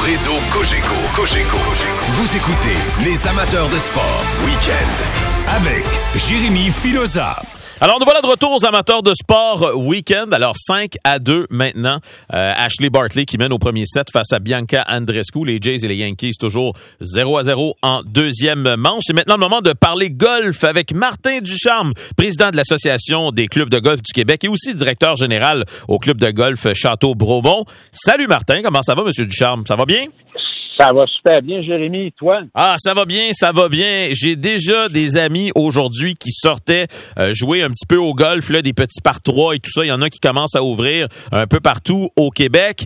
réseau Cogeco. Vous écoutez les amateurs de sport. Week-end avec Jérémy Filosa. Alors, nous voilà de retour aux amateurs de sport week-end. Alors, 5-2 maintenant. Ashley Bartley qui mène au premier set face à Bianca Andreescu. Les Jays et les Yankees toujours 0-0 en deuxième manche. C'est maintenant le moment de parler golf avec Martin Ducharme, président de l'Association des clubs de golf du Québec et aussi directeur général au club de golf Château-Bromont. Salut Martin, comment ça va, Monsieur Ducharme? Ça va bien? Ça va super bien, Jérémy, toi? Ah, ça va bien. J'ai déjà des amis aujourd'hui qui sortaient jouer un petit peu au golf, là, des petits par trois et tout ça. Il y en a qui commencent à ouvrir un peu partout au Québec.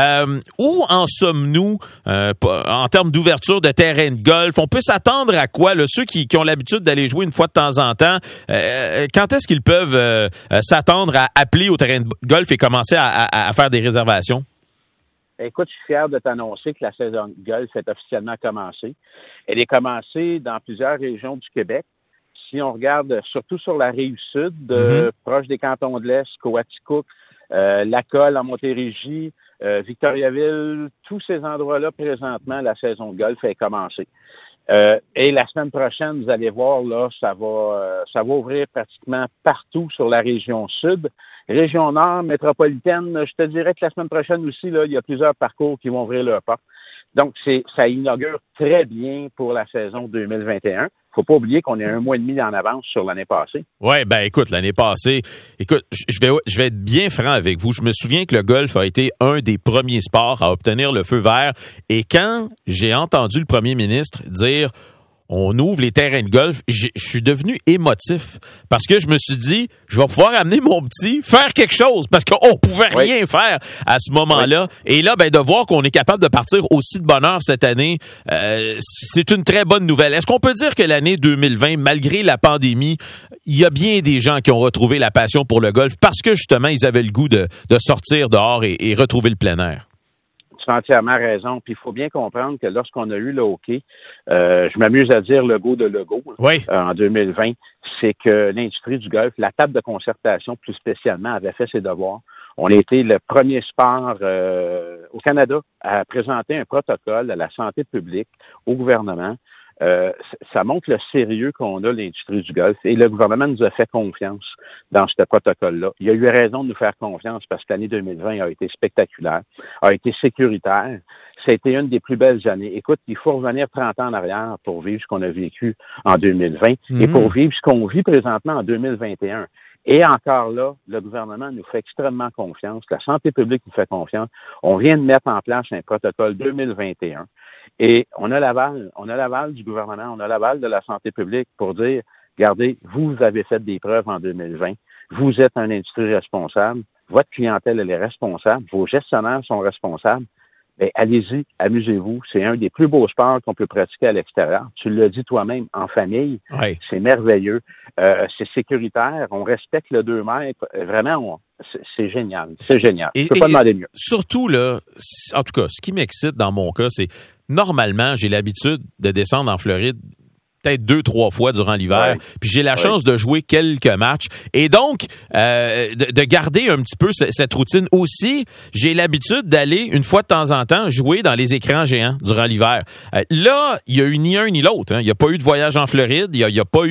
Où en sommes-nous en termes d'ouverture de terrain de golf? On peut s'attendre à quoi? Là, ceux qui ont l'habitude d'aller jouer une fois de temps en temps, quand est-ce qu'ils peuvent s'attendre à appeler au terrain de golf et commencer à faire des réservations? Écoute, je suis fier de t'annoncer que la saison de golf est officiellement commencée. Elle est commencée dans plusieurs régions du Québec. Si on regarde surtout sur la Rive-Sud, proche des cantons de l'Est, Coaticook, Lacolle en Montérégie, Victoriaville, tous ces endroits-là, présentement, la saison de golf est commencée. Et la semaine prochaine, vous allez voir, là, ça va ouvrir pratiquement partout sur la région Sud. Région Nord, métropolitaine, je te dirais que la semaine prochaine aussi, là, il y a plusieurs parcours qui vont ouvrir leur porte. Donc, ça inaugure très bien pour la saison 2021. Faut pas oublier qu'on est 1 mois et demi en avance sur l'année passée. Ouais, ben écoute, l'année passée, je vais être bien franc avec vous. Je me souviens que le golf a été un des premiers sports à obtenir le feu vert. Et quand j'ai entendu le premier ministre dire on ouvre les terrains de golf, je suis devenu émotif parce que je me suis dit, je vais pouvoir amener mon petit, faire quelque chose parce qu'on pouvait rien faire à ce moment-là. Oui. Et là, ben de voir qu'on est capable de partir aussi de bonne heure cette année, c'est une très bonne nouvelle. Est-ce qu'on peut dire que l'année 2020, malgré la pandémie, il y a bien des gens qui ont retrouvé la passion pour le golf parce que justement, ils avaient le goût de sortir dehors et retrouver le plein air? Tu as entièrement raison. Puis il faut bien comprendre que lorsqu'on a eu le hockey, je m'amuse à dire le go de Legault en 2020, c'est que l'industrie du golf, la table de concertation plus spécialement, avait fait ses devoirs. On a été le premier sport au Canada à présenter un protocole à la santé publique, au gouvernement. Ça montre le sérieux qu'on a l'industrie du golf et le gouvernement nous a fait confiance dans ce protocole-là. Il a eu raison de nous faire confiance parce que l'année 2020 a été spectaculaire, a été sécuritaire. Ça a été une des plus belles années. Écoute, il faut revenir 30 ans en arrière pour vivre ce qu'on a vécu en 2020 et pour vivre ce qu'on vit présentement en 2021. Et encore là, le gouvernement nous fait extrêmement confiance. La santé publique nous fait confiance. On vient de mettre en place un protocole 2021. Et on a l'aval du gouvernement, on a l'aval de la santé publique pour dire, regardez, vous avez fait des preuves en 2020, vous êtes une industrie responsable, votre clientèle, elle est responsable, vos gestionnaires sont responsables, bien, allez-y, amusez-vous, c'est un des plus beaux sports qu'on peut pratiquer à l'extérieur. Tu l'as dit toi-même, en famille, c'est merveilleux, c'est sécuritaire, on respecte le 2 mètres, vraiment, c'est génial, c'est génial. Je peux pas demander mieux. Surtout, là, en tout cas, ce qui m'excite dans mon cas, c'est normalement, j'ai l'habitude de descendre en Floride peut-être 2-3 fois durant l'hiver, puis j'ai la chance de jouer quelques matchs. Et donc, de garder un petit peu cette routine aussi, j'ai l'habitude d'aller, une fois de temps en temps, jouer dans les écrans géants durant l'hiver. Là, il y a eu ni un ni l'autre. Hein. Il n'y a pas eu de voyage en Floride, il y a pas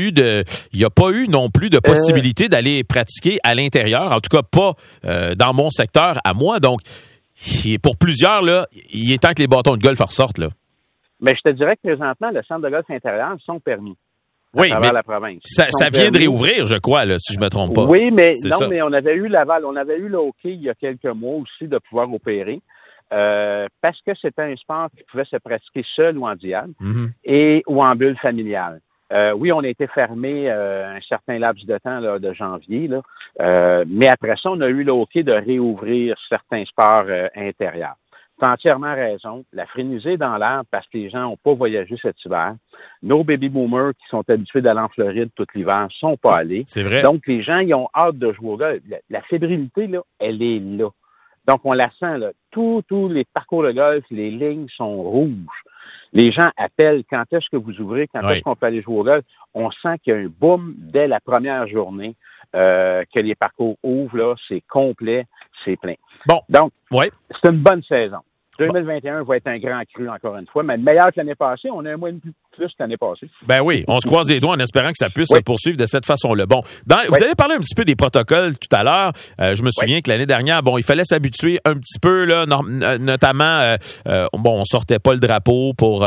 eu non plus de possibilité d'aller pratiquer à l'intérieur, en tout cas pas dans mon secteur à moi. Donc, pour plusieurs, là, il est temps que les bâtons de golf ressortent, là. Mais je te dirais que présentement, le centre de golf intérieur sont permis. Oui, mais la province. Ça vient de réouvrir, je crois, là, si je me trompe pas. Oui, mais mais on avait eu l'aval. On avait eu le hockey il y a quelques mois aussi de pouvoir opérer. Parce que c'était un sport qui pouvait se pratiquer seul ou en diade ou en bulle familiale. Oui, on a été fermé un certain laps de temps là, de janvier, là. Mais après ça, on a eu le hockey de réouvrir certains sports intérieurs. Tu as entièrement raison. La frénésie dans l'air parce que les gens n'ont pas voyagé cet hiver. Nos baby boomers qui sont habitués d'aller en Floride tout l'hiver sont pas allés. C'est vrai. Donc, les gens, ils ont hâte de jouer au golf. La fébrilité, là, elle est là. Donc, on la sent, là. Tous les parcours de golf, les lignes sont rouges. Les gens appellent quand est-ce que vous ouvrez, quand est-ce qu'on peut aller jouer au golf. On sent qu'il y a un boom dès la première journée, que les parcours ouvrent, là, c'est complet, c'est plein. Bon. Donc, c'est une bonne saison. 2021 va être un grand cru, encore une fois, mais meilleur que l'année passée. On a un mois de plus que l'année passée. Ben oui, on se croise les doigts en espérant que ça puisse se poursuivre de cette façon-là. Bon, vous avez parlé un petit peu des protocoles tout à l'heure. Je me souviens que l'année dernière, il fallait s'habituer un petit peu, là, notamment, on sortait pas le drapeau pour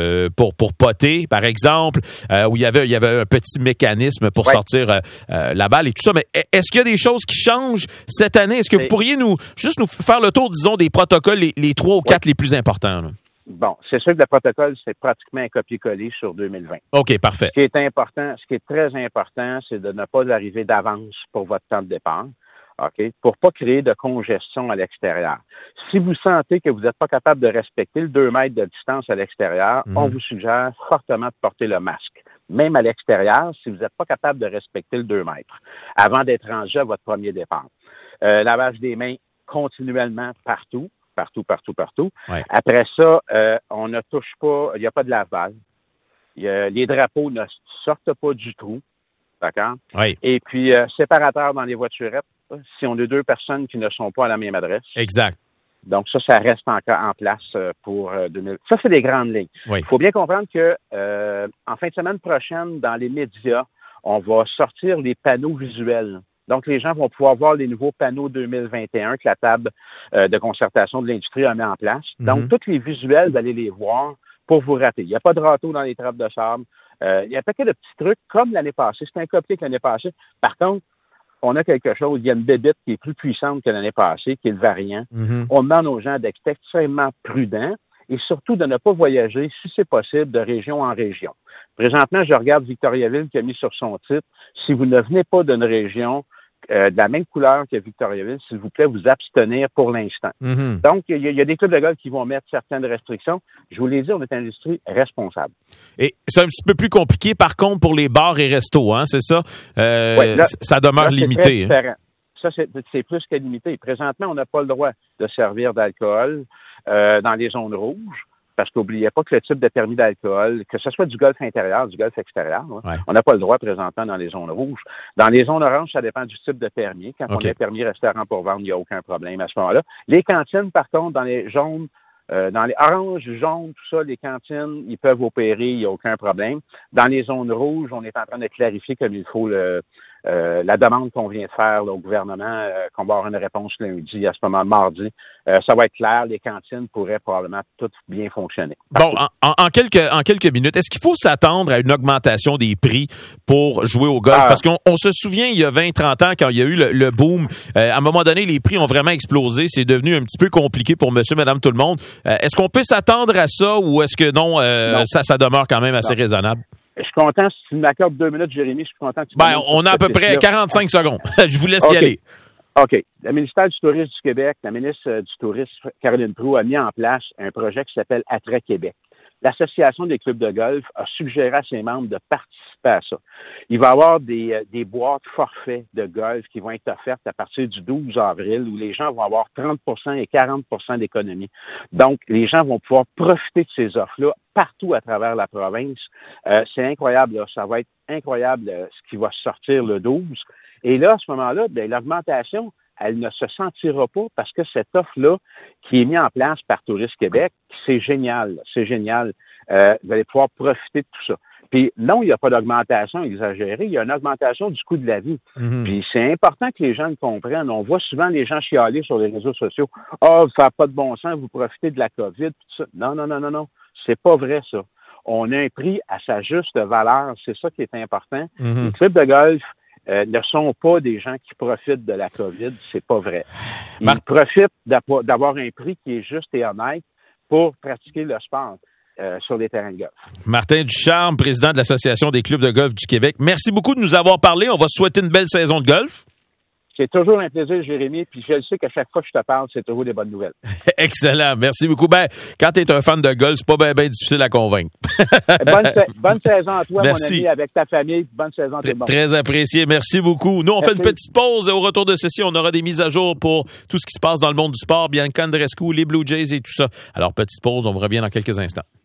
poter, par exemple, où il y avait un petit mécanisme pour sortir la balle et tout ça. Mais est-ce qu'il y a des choses qui changent cette année? Est-ce que vous pourriez nous faire le tour, disons, des protocoles, les 3 ou 4 les plus importants, là? Bon, c'est sûr que le protocole, c'est pratiquement un copier-coller sur 2020. OK, parfait. Ce qui est très important, c'est de ne pas arriver d'avance pour votre temps de départ, OK, pour pas créer de congestion à l'extérieur. Si vous sentez que vous n'êtes pas capable de respecter le 2 mètres de distance à l'extérieur, on vous suggère fortement de porter le masque. Même à l'extérieur, si vous n'êtes pas capable de respecter le 2 mètres, avant d'être rangé à votre premier départ. Lavage des mains continuellement partout. Ouais. Après ça, on ne touche pas, il n'y a pas de lavage. Les drapeaux ne sortent pas du trou. D'accord? Oui. Et puis, séparateur dans les voiturettes, si on a 2 personnes qui ne sont pas à la même adresse. Exact. Donc, ça reste encore en place pour 2000. Ça, c'est les grandes lignes. Oui. Il faut bien comprendre que en fin de semaine prochaine, dans les médias, on va sortir les panneaux visuels. Donc, les gens vont pouvoir voir les nouveaux panneaux 2021 que la table de concertation de l'industrie a mis en place. Donc, tous les visuels, vous allez les voir pour vous rater. Il n'y a pas de râteau dans les trappes de sable. Il y a un paquet de petits trucs comme l'année passée. C'est un copier que l'année passée. Par contre, on a quelque chose. Il y a une bébête qui est plus puissante que l'année passée, qui est le variant. On demande aux gens d'être extrêmement prudents et surtout de ne pas voyager, si c'est possible, de région en région. Présentement, je regarde Victoriaville qui a mis sur son titre, si vous ne venez pas d'une région de la même couleur que Victoriaville, s'il vous plaît, vous abstenir pour l'instant. Donc, il y a des clubs de golf qui vont mettre certaines restrictions. Je vous l'ai dit, on est une industrie responsable. Et c'est un petit peu plus compliqué, par contre, pour les bars et restos, hein, c'est ça? Ça demeure limité. Ça, c'est plus que limité. Présentement, on n'a pas le droit de servir d'alcool dans les zones rouges. Parce qu'oubliez pas que le type de permis d'alcool, que ce soit du golf intérieur, du golf extérieur, on n'a pas le droit présentement dans les zones rouges. Dans les zones oranges, ça dépend du type de permis. Quand on a un permis restaurant pour vendre, il n'y a aucun problème à ce moment-là. Les cantines, par contre, dans les jaunes, dans les oranges, jaunes, tout ça, les cantines, ils peuvent opérer, il n'y a aucun problème. Dans les zones rouges, on est en train de clarifier comme il faut la demande qu'on vient de faire là, au gouvernement, qu'on va avoir une réponse lundi, à ce moment mardi. Ça va être clair, les cantines pourraient probablement toutes bien fonctionner. Bon, en quelques minutes, est-ce qu'il faut s'attendre à une augmentation des prix pour jouer au golf? Parce qu'on se souvient, il y a 20-30 ans, quand il y a eu le boom, à un moment donné, les prix ont vraiment explosé. C'est devenu un petit peu compliqué pour monsieur, madame, tout le monde. Est-ce qu'on peut s'attendre à ça ou est-ce que non. Ça demeure quand même assez raisonnable? Je suis content. Si tu m'accordes 2 minutes, Jérémy, je suis content que tu on a à peu près 45 secondes. Je vous laisse y aller. OK. Le ministère du Tourisme du Québec, la ministre du Tourisme, Caroline Proulx, a mis en place un projet qui s'appelle Attrait Québec. L'Association des clubs de golf a suggéré à ses membres de participer à ça. Il va y avoir des boîtes forfaits de golf qui vont être offertes à partir du 12 avril où les gens vont avoir 30 et 40 d'économie. Donc, les gens vont pouvoir profiter de ces offres-là partout à travers la province. C'est incroyable, là. Ça va être incroyable ce qui va sortir le 12. Et là, à ce moment-là, l'augmentation, elle ne se sentira pas parce que cette offre-là qui est mise en place par Tourisme Québec, c'est génial. C'est génial. Vous allez pouvoir profiter de tout ça. Puis non, il n'y a pas d'augmentation exagérée, il y a une augmentation du coût de la vie. Puis c'est important que les gens le comprennent. On voit souvent les gens chialer sur les réseaux sociaux. « Ah, ça n'a pas de bon sens, vous profitez de la COVID. » tout ça. Non. C'est pas vrai, ça. On a un prix à sa juste valeur. C'est ça qui est important. Les clubs de golf ne sont pas des gens qui profitent de la COVID. C'est pas vrai. Ils profitent d'avoir un prix qui est juste et honnête pour pratiquer le sport. Sur les terrains de golf. Martin Ducharme, président de l'Association des clubs de golf du Québec. Merci beaucoup de nous avoir parlé. On va souhaiter une belle saison de golf. C'est toujours un plaisir, Jérémy. Puis je le sais qu'à chaque fois que je te parle, c'est toujours des bonnes nouvelles. Excellent. Merci beaucoup. Quand tu es un fan de golf, c'est pas bien difficile à convaincre. bonne saison à toi, Merci. Mon ami, avec ta famille. Bonne saison à tout le monde. Très apprécié. Merci beaucoup. Nous, on fait une petite pause. Au retour de ceci, on aura des mises à jour pour tout ce qui se passe dans le monde du sport. Bianca Andreescu, les Blue Jays et tout ça. Alors, petite pause. On vous revient dans quelques instants.